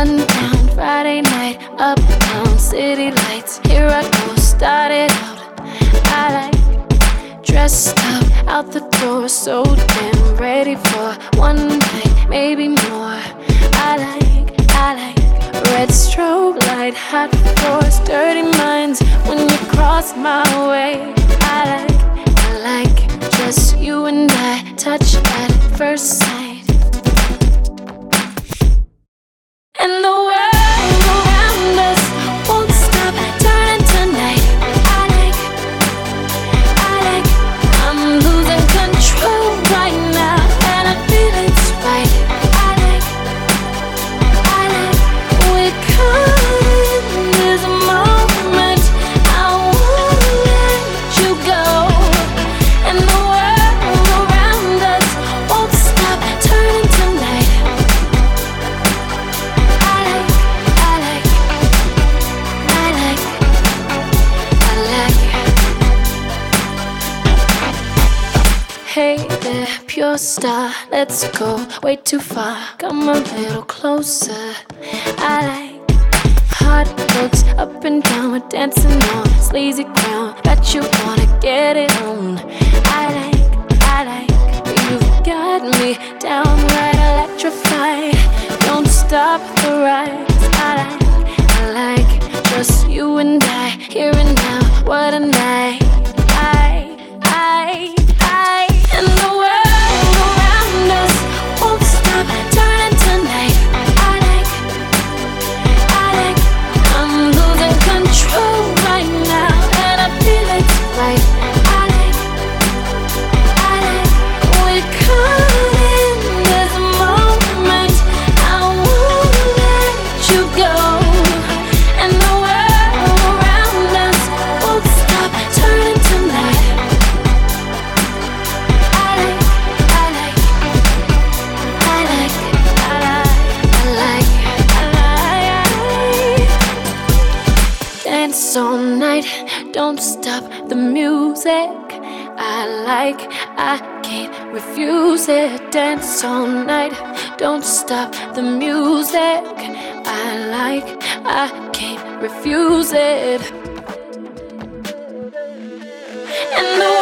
Sundown, Friday night, uptown, city lights. Here I go, started out. I like dressed up, out the door, so damn ready for one night, maybe more. I like red strobe light, hot floors, dirty minds when you cross my way. I like just you and I, touch at first sight. And the world around us won't stop turning tonight. I like, I'm losing control right now, and I feel it's right. I like, we're caught in this moment. I won't let you go. And the world around us won't stop turning tonight. Hey there, pure star, let's go way too far. Come a little closer. I like hot looks up and down, we're dancing on sleazy ground. Bet you wanna get it on. I like, you've got me downright electrified. Don't stop the rise. I like, just you and I, here and now, what a night. And the world around us won't stop turning tonight. I like, I'm losing control right now, and I feel it's right. I like, we're caught in this moment. I won't let you go. And the world around us won't stop turning tonight. Dance all night, don't stop the music. I can't refuse it. Dance all night, don't stop the music. I can't refuse it. And the